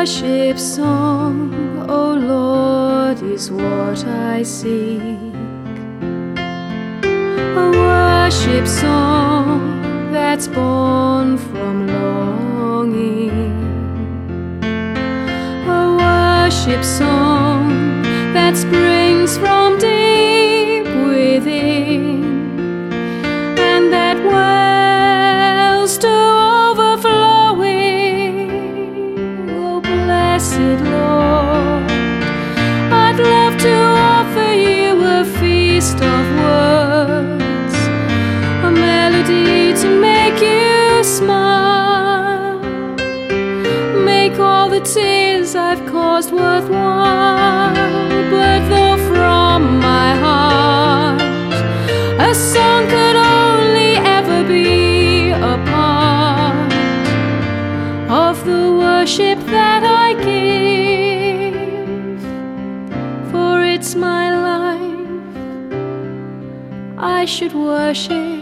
worship song, O Lord, is what I seek. A worship song that's born from longing. A worship song that springs from deep within, and that wells to overflowing. Oh, blessed Lord, I'd love to offer you a feast of words, a melody to make you smile, make all the tears I've caused worthwhile. But though from my heart a song could only ever be a part of the worship that I give, for it's my life, I should worship